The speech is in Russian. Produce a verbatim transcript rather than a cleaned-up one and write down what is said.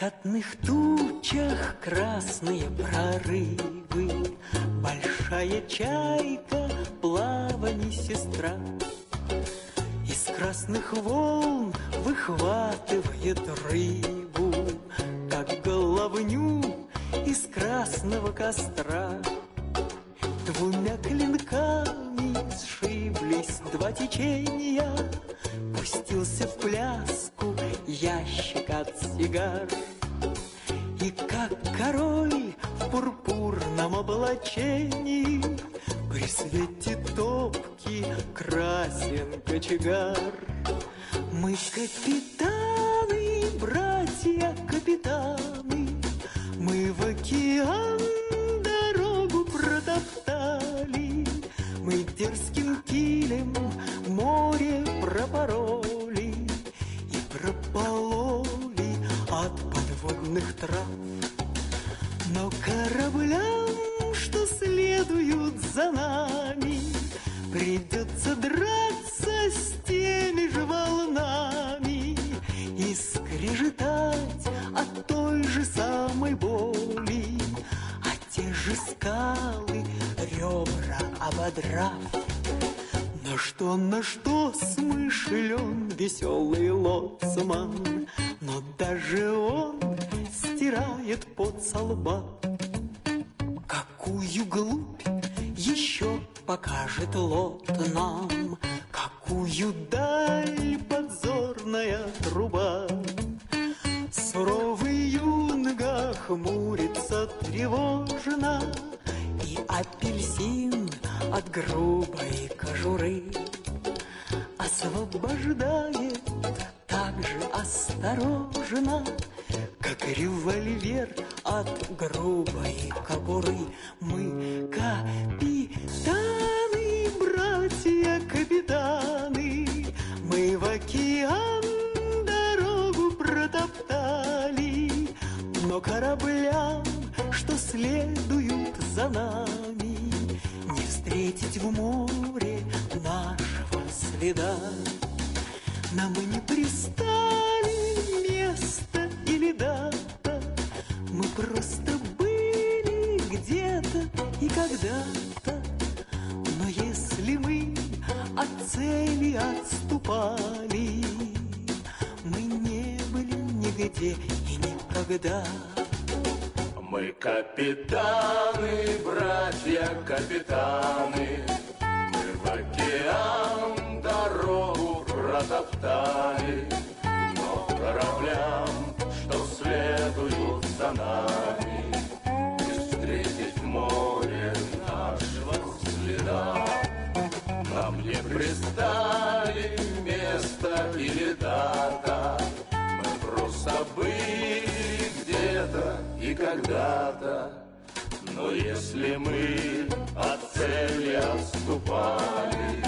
закатных тучах красные прорывы, большая чайка, плаванье сестра. Из красных волн выхватывает рыбу, как головню из красного костра. Двумя клинками сшиблись два течения, пустился в пляску ящик от сигар. И как король в пурпурном облачении при свете топки красен кочегар. Мы капитаны, братья капитаны, мы в океан дорогу протоптали, мы дерзким килем море пропороли и пропололи от подводных трав. Но кораблям, что следуют за нами, придется драться с теми же волнами и скрежетать от той же самой боли, а те же скалы ребра ободрав. На что, на что смышлен веселый лоцман, но даже он стирает пот со лба. Какую глупь еще покажет лот нам, какую даль подзорная труба. Суровый юнга хмурится тревожно, и апельсин от грубой кожуры освобождает так же осторожно, как револьвер от грубой кобуры. Мы капитаны, братья капитаны, мы в океан дорогу протоптали, но кораблям, что следуют за нами, не встретить в море нашего следа. Нам не пристали место или дата, мы просто были где-то и когда-то. Но если мы от цели отступали, мы не были нигде и никогда. Мы капитаны, братья капитаны, мы в океан дорогу протоптали, но кораблям, что следуют за нами, не встретить в море нашего следа. Нам не пристали место или дата, мы просто были где-то и когда-то. Но если мы от цели отступали,